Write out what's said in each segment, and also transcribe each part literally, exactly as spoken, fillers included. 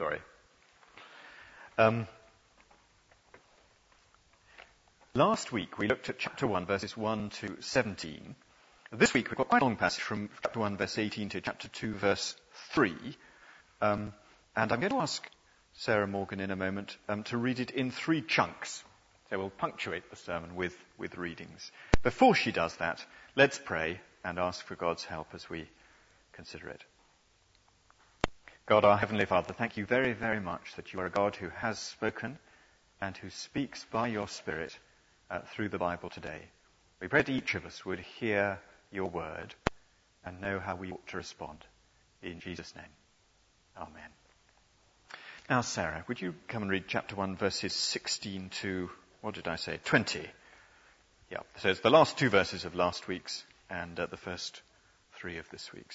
Sorry. Um, last week we looked at chapter one, verses one to seventeen. This week we've got quite a long passage from chapter one, verse eighteen to chapter two, verse three. Um, and I'm going to ask Sarah Morgan in a moment um, to read it in three chunks. So we'll punctuate the sermon with, with readings. Before she does that, let's pray and ask for God's help as we consider it. God, our Heavenly Father, thank you very, very much that you are a God who has spoken and who speaks by your Spirit uh, through the Bible today. We pray that each of us would hear your word and know how we ought to respond. In Jesus' name, amen. Now, Sarah, would you come and read chapter one, verses sixteen to, what did I say, twenty? Yeah, so it's the last two verses of last week's and uh, the first three of this week's.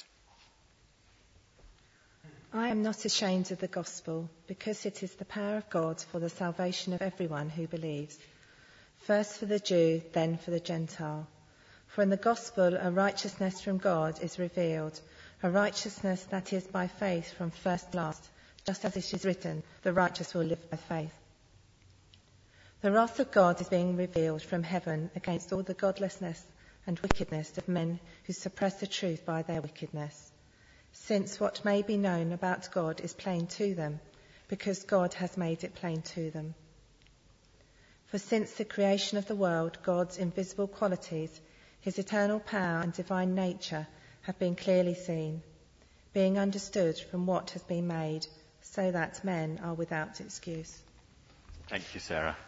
I am not ashamed of the gospel, because it is the power of God for the salvation of everyone who believes. First for the Jew, then for the Gentile. For in the gospel a righteousness from God is revealed, a righteousness that is by faith from first to last, just as it is written, the righteous will live by faith. The wrath of God is being revealed from heaven against all the godlessness and wickedness of men who suppress the truth by their wickedness. Since what may be known about God is plain to them, because God has made it plain to them. For since the creation of the world, God's invisible qualities, his eternal power and divine nature have been clearly seen, being understood from what has been made, so that men are without excuse. Thank you, Sarah.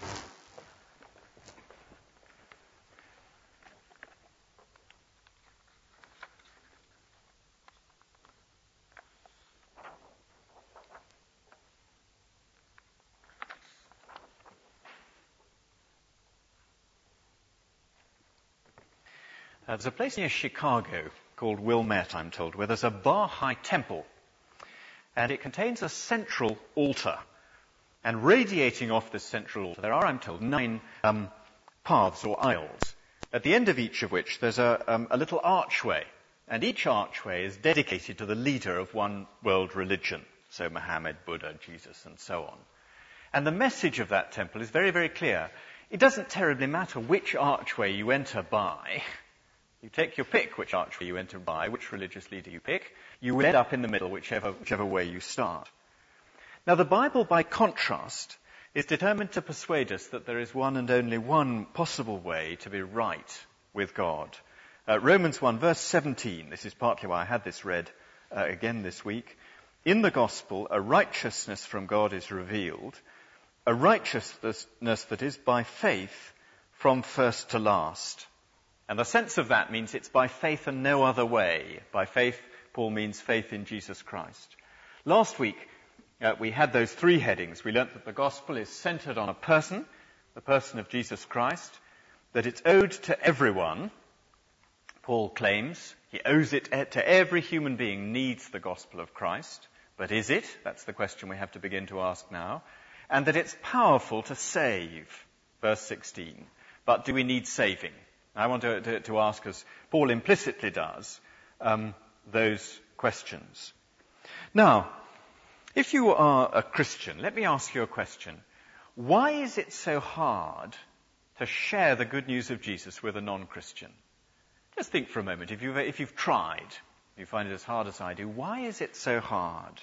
Uh, there's a place near Chicago called Wilmette, I'm told, where there's a Baha'i temple. And it contains a central altar. And radiating off this central altar, there are, I'm told, nine um, paths or aisles, at the end of each of which there's a, um, a little archway. And each archway is dedicated to the leader of one world religion. So Muhammad, Buddha, Jesus, and so on. And the message of that temple is very, very clear. It doesn't terribly matter which archway you enter by. You take your pick which archway you enter by, which religious leader you pick. You will end up in the middle, whichever, whichever way you start. Now, the Bible, by contrast, is determined to persuade us that there is one and only one possible way to be right with God. Uh, Romans one, verse seventeen, this is partly why I had this read uh, again this week. In the gospel, a righteousness from God is revealed, a righteousness that is by faith from first to last. And the sense of that means it's by faith and no other way. By faith, Paul means faith in Jesus Christ. Last week, uh, we had those three headings. We learnt that the gospel is centered on a person, the person of Jesus Christ, that it's owed to everyone. Paul claims he owes it to every human being needs the gospel of Christ. But is it? That's the question we have to begin to ask now. And that it's powerful to save, verse sixteen. But do we need saving? I want to, to, to ask, as Paul implicitly does, um, those questions. Now, if you are a Christian, let me ask you a question. Why is it so hard to share the good news of Jesus with a non-Christian? Just think for a moment. If you've, if you've tried, if you find it as hard as I do, why is it so hard?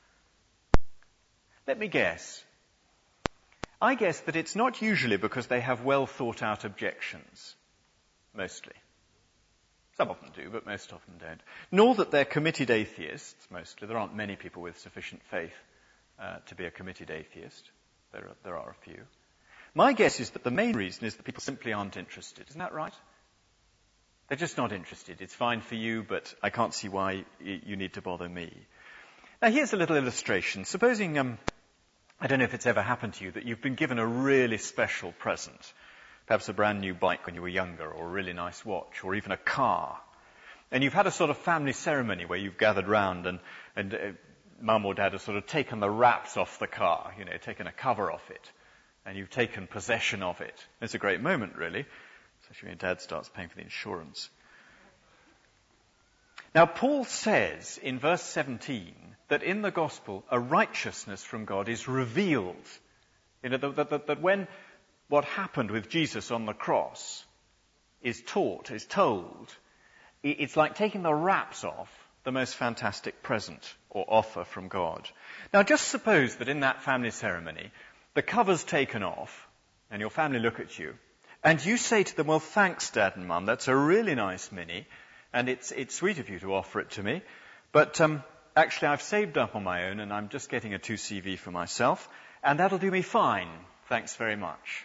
Let me guess. I guess that it's not usually because they have well thought out objections. Mostly. Some of them do, but most of them don't. Nor that they're committed atheists, mostly. There aren't many people with sufficient faith uh, to be a committed atheist. There are, there are a few. My guess is that the main reason is that people simply aren't interested. Isn't that right? They're just not interested. It's fine for you, but I can't see why y- you need to bother me. Now, here's a little illustration. Supposing, um, I don't know if it's ever happened to you, that you've been given a really special present. Perhaps a brand new bike when you were younger, or a really nice watch, or even a car. And you've had a sort of family ceremony where you've gathered round and, and uh, mum or dad has sort of taken the wraps off the car, you know, taken a cover off it. And you've taken possession of it. It's a great moment, really, especially when dad starts paying for the insurance. Now, Paul says in verse seventeen that in the gospel a righteousness from God is revealed. You know, that, that, that when what happened with Jesus on the cross is taught, is told, it's like taking the wraps off the most fantastic present or offer from God. Now just suppose that in that family ceremony, the cover's taken off and your family look at you and you say to them, well, thanks, Dad and Mum, that's a really nice mini and it's it's sweet of you to offer it to me, but um, actually I've saved up on my own and I'm just getting a two C V for myself and that'll do me fine, thanks very much.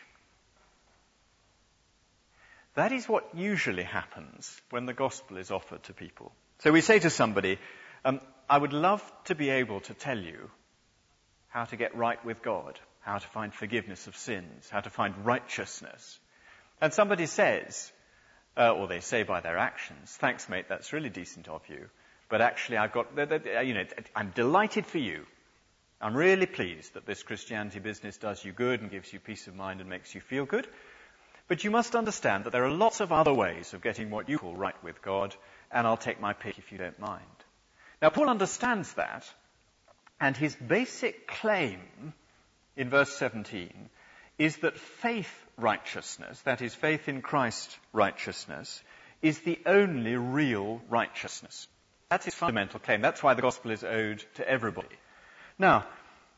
That is what usually happens when the gospel is offered to people. So we say to somebody, um, I would love to be able to tell you how to get right with God, how to find forgiveness of sins, how to find righteousness. And somebody says, uh, or they say by their actions, thanks mate, that's really decent of you, but actually I've got, you know, I'm delighted for you. I'm really pleased that this Christianity business does you good and gives you peace of mind and makes you feel good. But you must understand that there are lots of other ways of getting what you call right with God, and I'll take my pick if you don't mind. Now, Paul understands that, and his basic claim in verse seventeen is that faith righteousness, that is, faith in Christ righteousness, is the only real righteousness. That's his fundamental claim. That's why the gospel is owed to everybody. Now,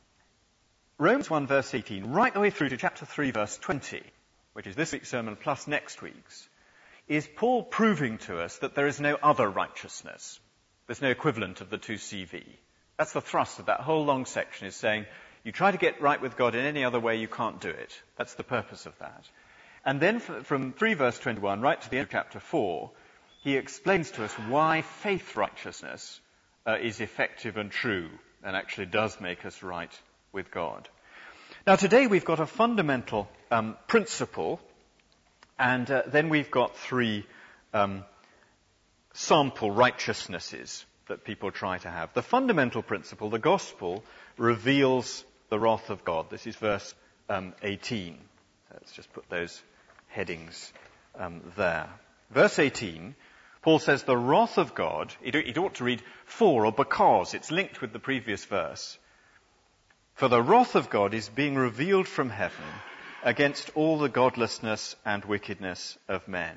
Romans one verse eighteen, right the way through to chapter three verse twenty, which is this week's sermon plus next week's, is Paul proving to us that there is no other righteousness. There's no equivalent of the two C V. That's the thrust of that whole long section, is saying, you try to get right with God in any other way, you can't do it. That's the purpose of that. And then from three verse twenty-one right to the end of chapter four, he explains to us why faith righteousness uh, is effective and true and actually does make us right with God. Now today we've got a fundamental um, principle, and uh, then we've got three um, sample righteousnesses that people try to have. The fundamental principle, the gospel, reveals the wrath of God. This is verse um, eighteen. So let's just put those headings um, there. Verse eighteen, Paul says the wrath of God, it, it ought to read for or because, it's linked with the previous verse. For the wrath of God is being revealed from heaven against all the godlessness and wickedness of men.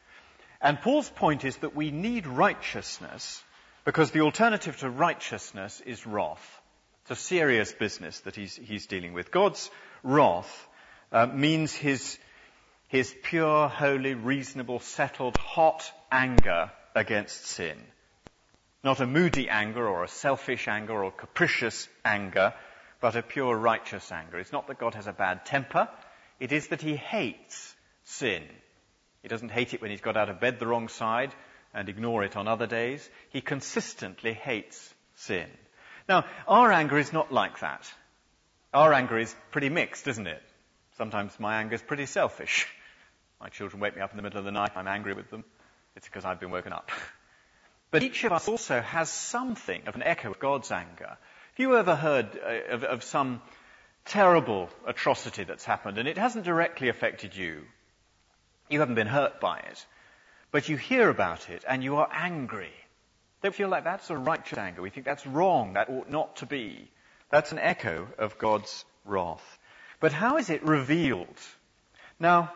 And Paul's point is that we need righteousness because the alternative to righteousness is wrath. It's a serious business that he's, he's dealing with. God's wrath uh, means his, his pure, holy, reasonable, settled, hot anger against sin. Not a moody anger or a selfish anger or capricious anger, but a pure righteous anger. It's not that God has a bad temper. It is that he hates sin. He doesn't hate it when he's got out of bed the wrong side and ignore it on other days. He consistently hates sin. Now, our anger is not like that. Our anger is pretty mixed, isn't it? Sometimes my anger is pretty selfish. My children wake me up in the middle of the night, I'm angry with them. It's because I've been woken up. But each of us also has something of an echo of God's anger. Have you ever heard uh, of, of some terrible atrocity that's happened, and it hasn't directly affected you? You haven't been hurt by it, but you hear about it and you are angry. Don't feel like that's a righteous anger. We think that's wrong. That ought not to be. That's an echo of God's wrath. But how is it revealed? Now,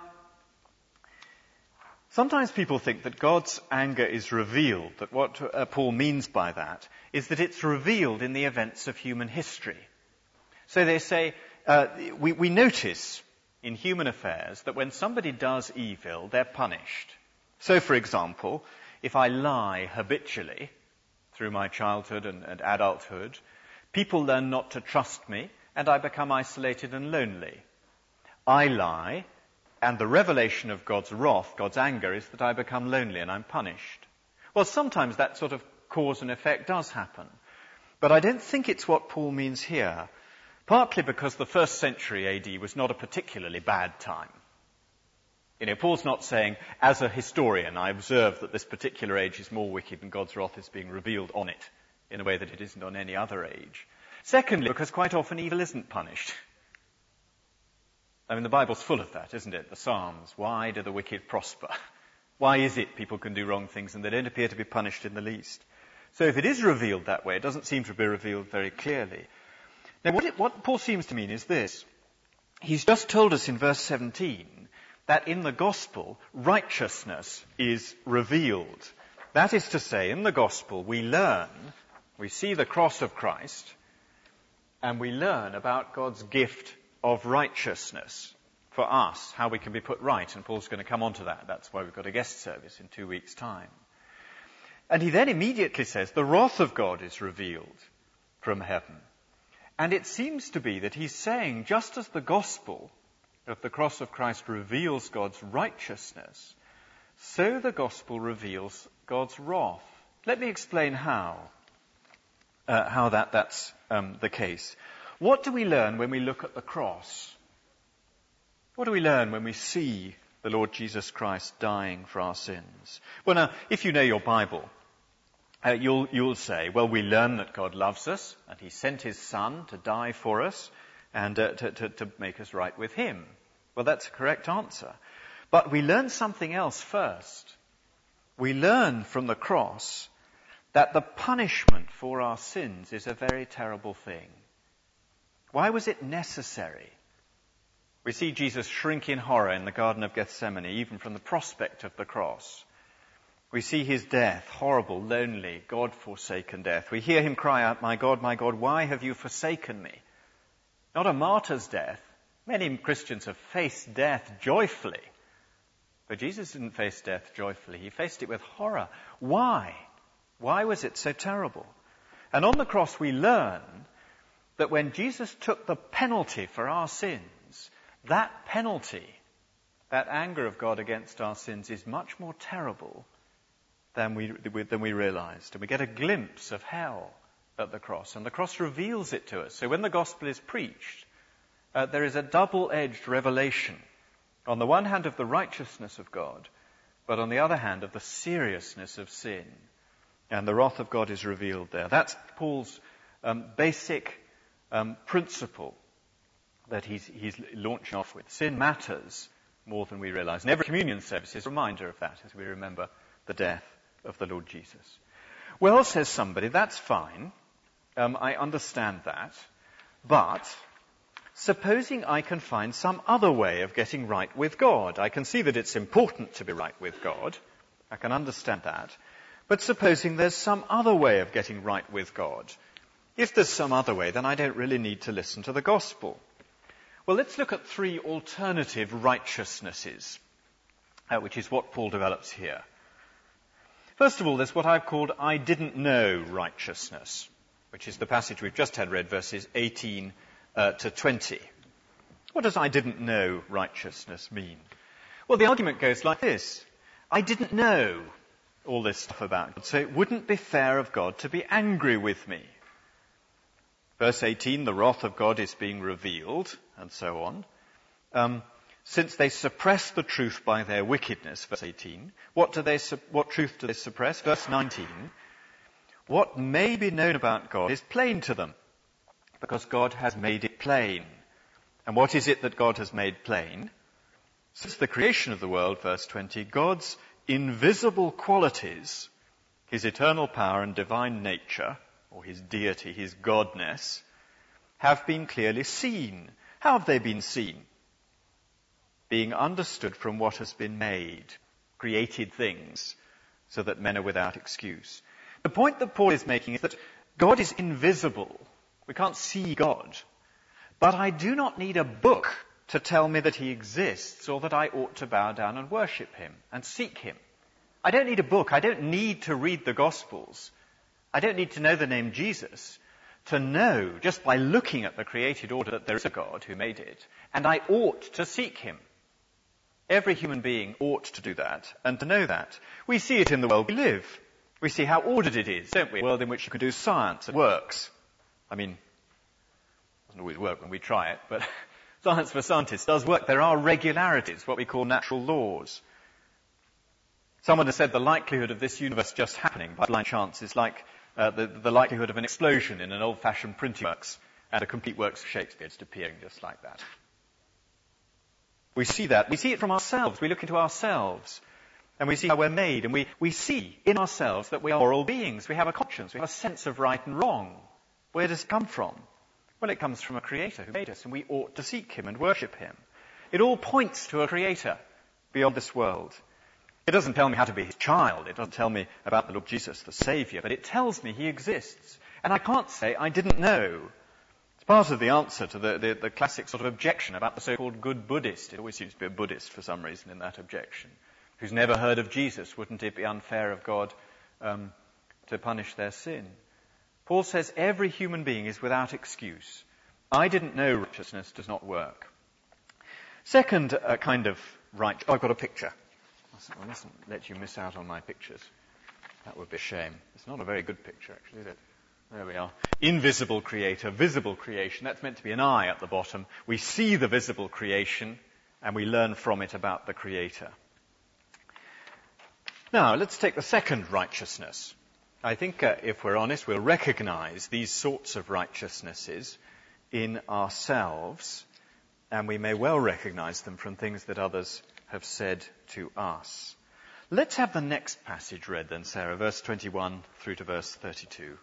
sometimes people think that God's anger is revealed, that what uh, Paul means by that is that it's revealed in the events of human history. So they say, uh, we, we notice in human affairs that when somebody does evil, they're punished. So, for example, if I lie habitually through my childhood and, and adulthood, people learn not to trust me, and I become isolated and lonely. I lie, and the revelation of God's wrath, God's anger, is that I become lonely and I'm punished. Well, sometimes that sort of cause and effect does happen. But I don't think it's what Paul means here, partly because the first century A D was not a particularly bad time. You know, Paul's not saying, as a historian, I observe that this particular age is more wicked and God's wrath is being revealed on it in a way that it isn't on any other age. Secondly, because quite often evil isn't punished. I mean, the Bible's full of that, isn't it? The Psalms. Why do the wicked prosper? Why is it people can do wrong things and they don't appear to be punished in the least? So if it is revealed that way, it doesn't seem to be revealed very clearly. Now what, it, what Paul seems to mean is this. He's just told us in verse seventeen that in the gospel, righteousness is revealed. That is to say, in the gospel, we learn, we see the cross of Christ, and we learn about God's gift of righteousness for us, how we can be put right. And Paul's going to come on to that. That's why we've got a guest service in two weeks' time. And he then immediately says, the wrath of God is revealed from heaven. And it seems to be that he's saying, just as the gospel of the cross of Christ reveals God's righteousness, so the gospel reveals God's wrath. Let me explain how, uh, how that, that's um, the case. What do we learn when we look at the cross? What do we learn when we see the Lord Jesus Christ dying for our sins? Well, now, if you know your Bible, uh, you'll, you'll say, well, we learn that God loves us, and he sent his Son to die for us, and uh, to, to, to make us right with him. Well, that's a correct answer. But we learn something else first. We learn from the cross that the punishment for our sins is a very terrible thing. Why was it necessary? We see Jesus shrink in horror in the Garden of Gethsemane, even from the prospect of the cross. We see his death, horrible, lonely, God-forsaken death. We hear him cry out, my God, my God, why have you forsaken me? Not a martyr's death. Many Christians have faced death joyfully. But Jesus didn't face death joyfully. He faced it with horror. Why? Why was it so terrible? And on the cross we learn that when Jesus took the penalty for our sins, that penalty, that anger of God against our sins, is much more terrible than we, than we realized. And we get a glimpse of hell at the cross. And the cross reveals it to us. So when the gospel is preached, uh, there is a double-edged revelation. On the one hand of the righteousness of God, but on the other hand of the seriousness of sin. And the wrath of God is revealed there. That's Paul's um, basic um, principle that he's, he's launching off with. Sin matters more than we realize. And every communion service is a reminder of that as we remember the death of the Lord Jesus. Well, says somebody, that's fine. Um, I understand that. But supposing I can find some other way of getting right with God. I can see that it's important to be right with God. I can understand that. But supposing there's some other way of getting right with God. If there's some other way, then I don't really need to listen to the gospel. Well, let's look at three alternative righteousnesses, uh, which is what Paul develops here. First of all, there's what I've called I didn't know righteousness, which is the passage we've just had read, verses eighteen uh, to twenty. What does I didn't know righteousness mean? Well, the argument goes like this. I didn't know all this stuff about God, so it wouldn't be fair of God to be angry with me. Verse eighteen, the wrath of God is being revealed, and so on. Um, since they suppress the truth by their wickedness, verse eighteen, what do they, su- what truth do they suppress? Verse nineteen, what may be known about God is plain to them, because God has made it plain. And what is it that God has made plain? Since the creation of the world, verse twenty, God's invisible qualities, his eternal power and divine nature, or his deity, his godness, have been clearly seen. How have they been seen? Being understood from what has been made, created things, so that men are without excuse. The point that Paul is making is that God is invisible. We can't see God. But I do not need a book to tell me that he exists or that I ought to bow down and worship him and seek him. I don't need a book. I don't need to read the Gospels. I don't need to know the name Jesus to know, just by looking at the created order, that there is a God who made it, and I ought to seek him. Every human being ought to do that, and to know that. We see it in the world we live. We see how ordered it is, don't we? A world in which you can do science and works. I mean, it doesn't always work when we try it, but science for scientists does work. There are regularities, what we call natural laws. Someone has said the likelihood of this universe just happening by blind chance is like uh, the, the likelihood of an explosion in an old-fashioned printing works and a complete works of Shakespeare just appearing just like that. We see that. We see it from ourselves. We look into ourselves. And we see how we're made, and we, we see in ourselves that we are moral beings. We have a conscience, we have a sense of right and wrong. Where does it come from? Well, it comes from a creator who made us, and we ought to seek him and worship him. It all points to a creator beyond this world. It doesn't tell me how to be his child. It doesn't tell me about the Lord Jesus, the Saviour, but it tells me he exists. And I can't say I didn't know. It's part of the answer to the, the, the classic sort of objection about the so-called good Buddhist. It always seems to be a Buddhist for some reason in that objection. Who's never heard of Jesus, wouldn't it be unfair of God um, to punish their sin? Paul says every human being is without excuse. I didn't know righteousness does not work. Second uh, kind of right... Oh, I've got a picture. I mustn't let you miss out on my pictures. That would be a shame. It's not a very good picture, actually, is it? There we are. Invisible creator, visible creation. That's meant to be an eye at the bottom. We see the visible creation, and we learn from it about the creator. Now, let's take the second righteousness. I think, uh, if we're honest, we'll recognize these sorts of righteousnesses in ourselves, and we may well recognize them from things that others have said to us. Let's have the next passage read then, Sarah, verse twenty-one through to verse thirty-two.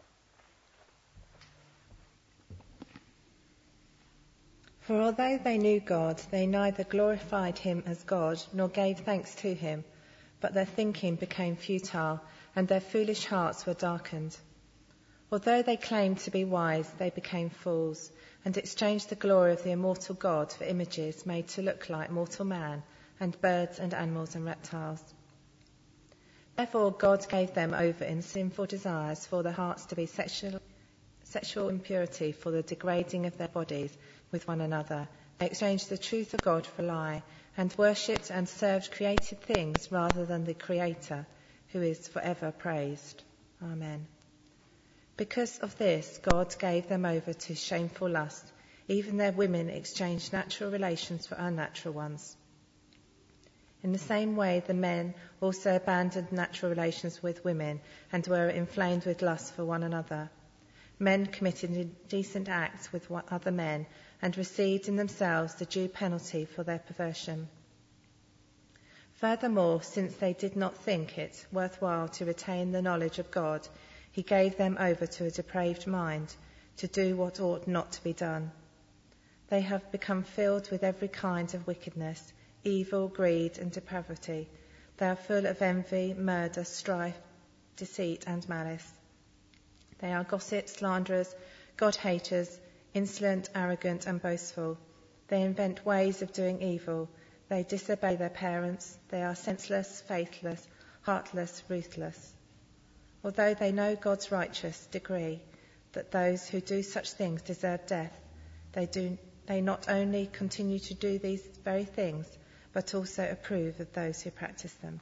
For although they knew God, they neither glorified him as God nor gave thanks to him, but their thinking became futile, and their foolish hearts were darkened. Although they claimed to be wise, they became fools, and exchanged the glory of the immortal God for images made to look like mortal man, and birds and animals and reptiles. Therefore God gave them over in sinful desires for their hearts to be sexual, sexual impurity, for the degrading of their bodies with one another. They exchanged the truth of God for a lie, and worshipped and served created things rather than the Creator, who is forever praised. Amen. Because of this, God gave them over to shameful lust. Even their women exchanged natural relations for unnatural ones. In the same way, the men also abandoned natural relations with women and were inflamed with lust for one another. Men committed indecent acts with other men and received in themselves the due penalty for their perversion. Furthermore, since they did not think it worthwhile to retain the knowledge of God, he gave them over to a depraved mind to do what ought not to be done. They have become filled with every kind of wickedness, evil, greed, and depravity. They are full of envy, murder, strife, deceit, and malice. They are gossips, slanderers, God-haters, insolent, arrogant, and boastful. They invent ways of doing evil. They disobey their parents. They are senseless, faithless, heartless, ruthless. Although they know God's righteous decree that those who do such things deserve death, they do they not only continue to do these very things, but also approve of those who practice them.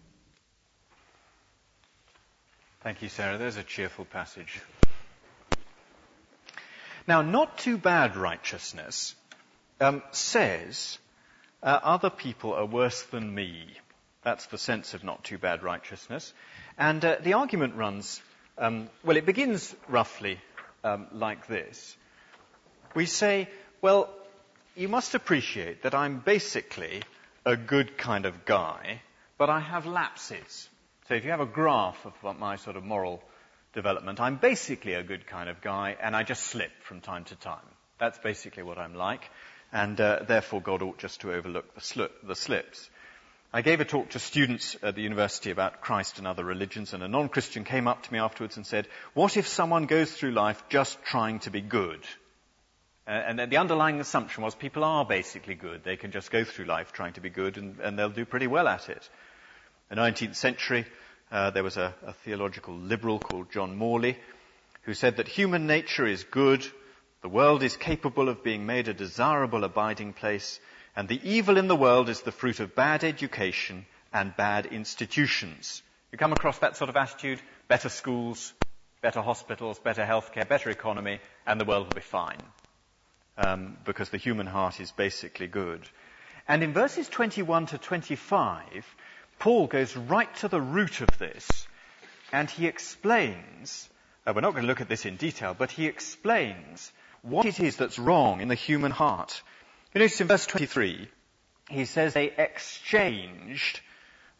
Thank you, Sarah. There's a cheerful passage. Now, not too bad righteousness um, says uh, other people are worse than me. That's the sense of not too bad righteousness. And uh, the argument runs, um, well, it begins roughly um, like this. We say, well, you must appreciate that I'm basically a good kind of guy, but I have lapses. So if you have a graph of my sort of moral development, I'm basically a good kind of guy, and I just slip from time to time. That's basically what I'm like, and uh, therefore God ought just to overlook the, sli- the slips. I gave a talk to students at the university about Christ and other religions, and a non-Christian came up to me afterwards and said, what if someone goes through life just trying to be good? Uh, and the underlying assumption was people are basically good. They can just go through life trying to be good, and, and they'll do pretty well at it. In the nineteenth century, uh, there was a, a theological liberal called John Morley who said that human nature is good, the world is capable of being made a desirable abiding place, and the evil in the world is the fruit of bad education and bad institutions. You come across that sort of attitude, better schools, better hospitals, better healthcare, better economy, and the world will be fine. Um, because the human heart is basically good. And in verses twenty-one to twenty-five, Paul goes right to the root of this, and he explains, uh, we're not going to look at this in detail, but he explains what it is that's wrong in the human heart. You notice in verse twenty-three, he says they exchanged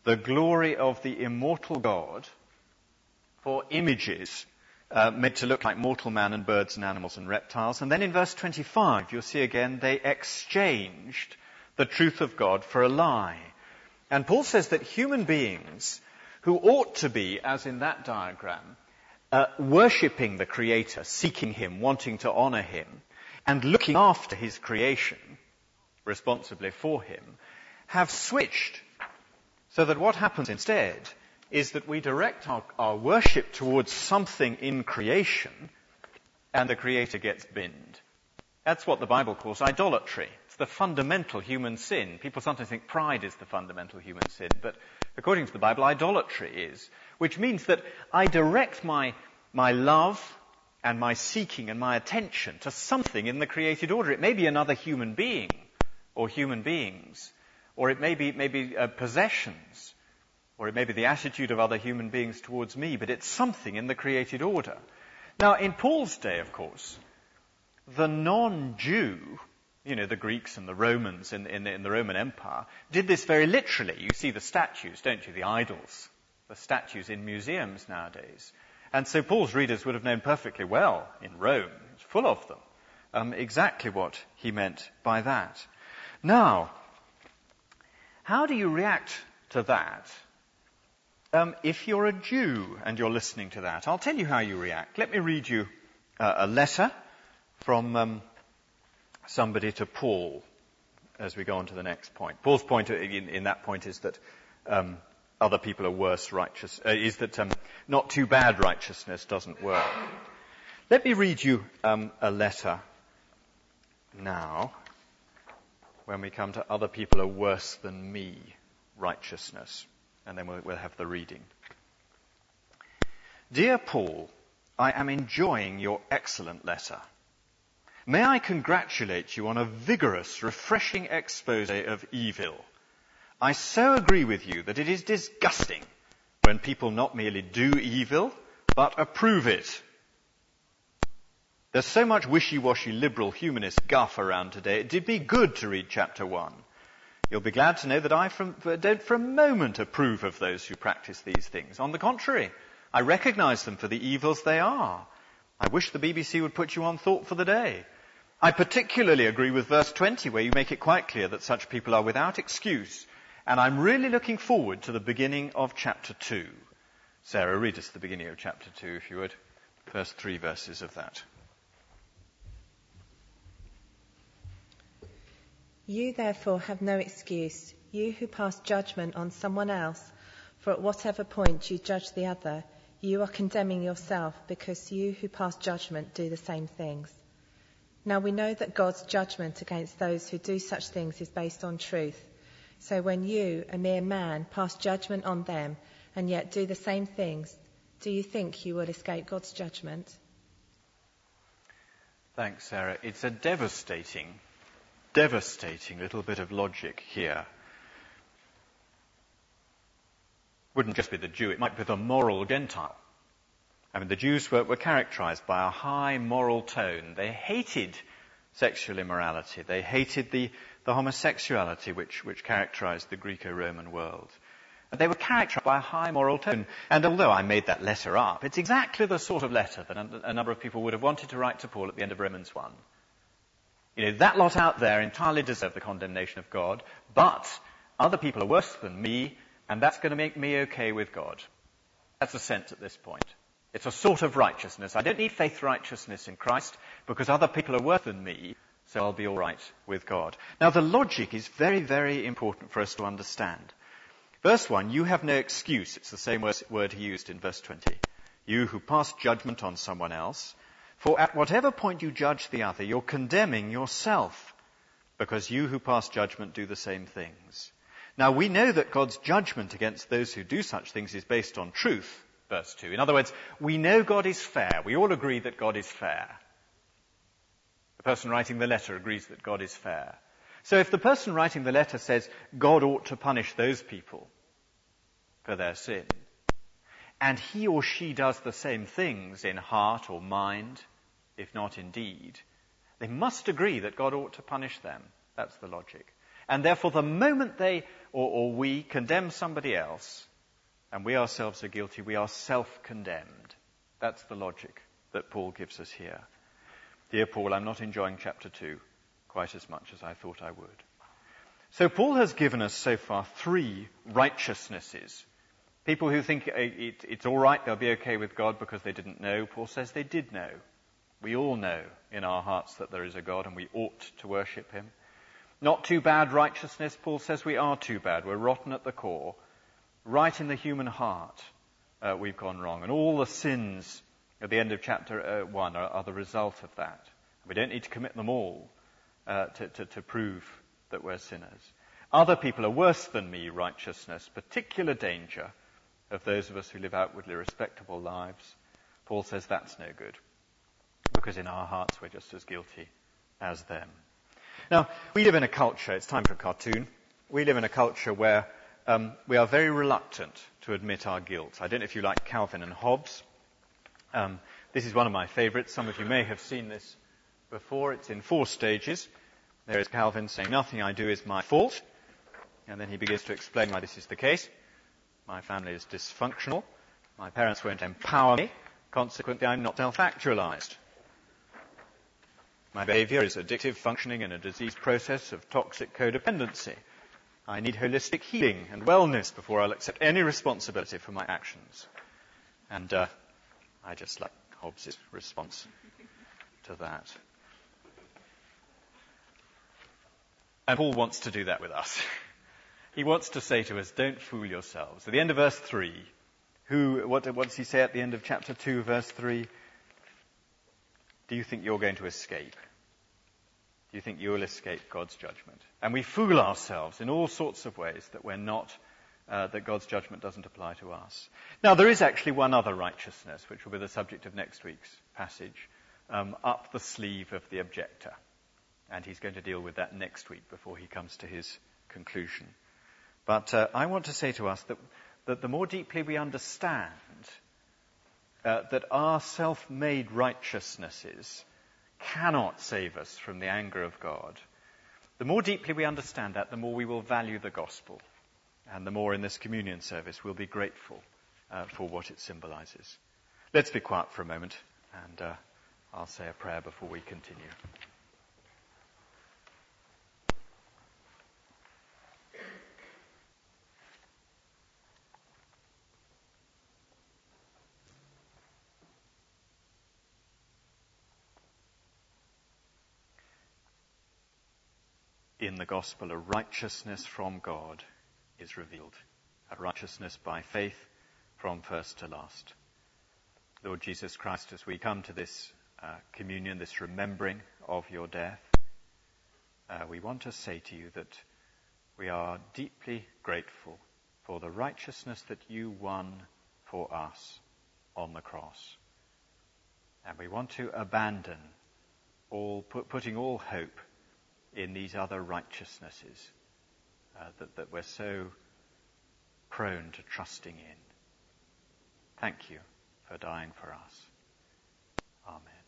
the glory of the immortal God for images uh, made to look like mortal man and birds and animals and reptiles. And then in verse twenty-five, you'll see again, they exchanged the truth of God for a lie. And Paul says that human beings who ought to be, as in that diagram, uh, worshipping the Creator, seeking Him, wanting to honor Him, and looking after His creation, responsibly for Him, have switched. So that what happens instead is that we direct our, our worship towards something in creation, and the Creator gets binned. That's what the Bible calls idolatry. It's the fundamental human sin. People sometimes think pride is the fundamental human sin, but according to the Bible, idolatry is, which means that I direct my, my love and my seeking and my attention to something in the created order. It may be another human being or human beings, or it may be, maybe uh, possessions, or it may be the attitude of other human beings towards me, but it's something in the created order. Now, in Paul's day, of course, the non-Jew, you know, the Greeks and the Romans in, in, in the Roman Empire, did this very literally. You see the statues, don't you, the idols, the statues in museums nowadays. And so Paul's readers would have known perfectly well in Rome, it's full of them, um, exactly what he meant by that. Now, how do you react to that um, if you're a Jew and you're listening to that? I'll tell you how you react. Let me read you uh, a letter from um, somebody to Paul as we go on to the next point. Paul's point in, in that point is that um, other people are worse righteous, uh, is that um, not too bad righteousness doesn't work. Let me read you um, a letter now when we come to other people are worse than me righteousness, and then we'll, we'll have the reading. Dear Paul, I am enjoying your excellent letter. May I congratulate you on a vigorous, refreshing expose of evil. I so agree with you that it is disgusting when people not merely do evil, but approve it. There's so much wishy-washy liberal humanist guff around today. It did me good to read chapter one. You'll be glad to know that I from, don't for a moment approve of those who practice these things. On the contrary, I recognize them for the evils they are. I wish the B B C would put you on Thought for the Day. I particularly agree with verse twenty, where you make it quite clear that such people are without excuse. And I'm really looking forward to the beginning of chapter two. Sarah, read us the beginning of chapter two, if you would. First three verses of that. You therefore have no excuse, you who pass judgment on someone else, for at whatever point you judge the other, you are condemning yourself, because you who pass judgment do the same things. Now we know that God's judgment against those who do such things is based on truth. So when you, a mere man, pass judgment on them and yet do the same things, do you think you will escape God's judgment? Thanks, Sarah. It's a devastating, devastating little bit of logic here. Wouldn't just be the Jew, it might be the moral Gentile. I mean, the Jews were, were characterized by a high moral tone. They hated sexual immorality. They hated the, the homosexuality which, which characterized the Greco-Roman world. And they were characterized by a high moral tone. And although I made that letter up, it's exactly the sort of letter that a, a number of people would have wanted to write to Paul at the end of Romans one. You know, that lot out there entirely deserve the condemnation of God, but other people are worse than me, and that's going to make me okay with God. That's the sense at this point. It's a sort of righteousness. I don't need faith righteousness in Christ because other people are worse than me, so I'll be all right with God. Now, the logic is very, very important for us to understand. Verse one, you have no excuse. It's the same word he used in verse twenty. You who pass judgment on someone else, for at whatever point you judge the other, you're condemning yourself, because you who pass judgment do the same things. Now, we know that God's judgment against those who do such things is based on truth. Verse two. In other words, we know God is fair. We all agree that God is fair. The person writing the letter agrees that God is fair. So if the person writing the letter says God ought to punish those people for their sin, and he or she does the same things in heart or mind, if not in deed, they must agree that God ought to punish them. That's the logic. And therefore, the moment they or, or we condemn somebody else, and we ourselves are guilty, we are self-condemned. That's the logic that Paul gives us here. Dear Paul, I'm not enjoying chapter two quite as much as I thought I would. So Paul has given us so far three righteousnesses. People who think it, it's all right, they'll be okay with God because they didn't know. Paul says they did know. We all know in our hearts that there is a God and we ought to worship him. Not too bad righteousness. Paul says we are too bad. We're rotten at the core. Right in the human heart, uh, we've gone wrong. And all the sins at the end of chapter uh, one are, are the result of that. We don't need to commit them all uh, to, to, to prove that we're sinners. Other people are worse than me, righteousness, particular danger of those of us who live outwardly respectable lives. Paul says that's no good, because in our hearts we're just as guilty as them. Now, we live in a culture, it's time for a cartoon, we live in a culture where um, we are very reluctant to admit our guilt. I don't know if you like Calvin and Hobbes. Um, this is one of my favourites. Some of you may have seen this before. It's in four stages. There is Calvin saying, nothing I do is my fault. And then he begins to explain why this is the case. My family is dysfunctional. My parents won't empower me. Consequently, I'm not self-actualized. My behavior is addictive, functioning in a diseased process of toxic codependency. I need holistic healing and wellness before I'll accept any responsibility for my actions. And uh, I just like Hobbes' response to that. And Paul wants to do that with us. He wants to say to us, don't fool yourselves. At the end of verse three, who, what, what does he say at the end of chapter two, verse three? Do you think you're going to escape? Do you think you'll escape God's judgment? And we fool ourselves in all sorts of ways that we're not, uh, that God's judgment doesn't apply to us. Now, there is actually one other righteousness, which will be the subject of next week's passage, um, up the sleeve of the objector. And he's going to deal with that next week before he comes to his conclusion. But uh, I want to say to us that, that the more deeply we understand uh, that our self-made righteousnesses cannot save us from the anger of God, the more deeply we understand that, the more we will value the gospel. And the more in this communion service we'll be grateful uh, for what it symbolizes. Let's be quiet for a moment, and uh, I'll say a prayer before we continue. In the gospel, a righteousness from God is revealed. A righteousness by faith from first to last. Lord Jesus Christ, as we come to this uh, communion, this remembering of your death, uh, we want to say to you that we are deeply grateful for the righteousness that you won for us on the cross. And we want to abandon all, put, putting all hope in these other righteousnesses uh, that, that we're so prone to trusting in. Thank you for dying for us. Amen.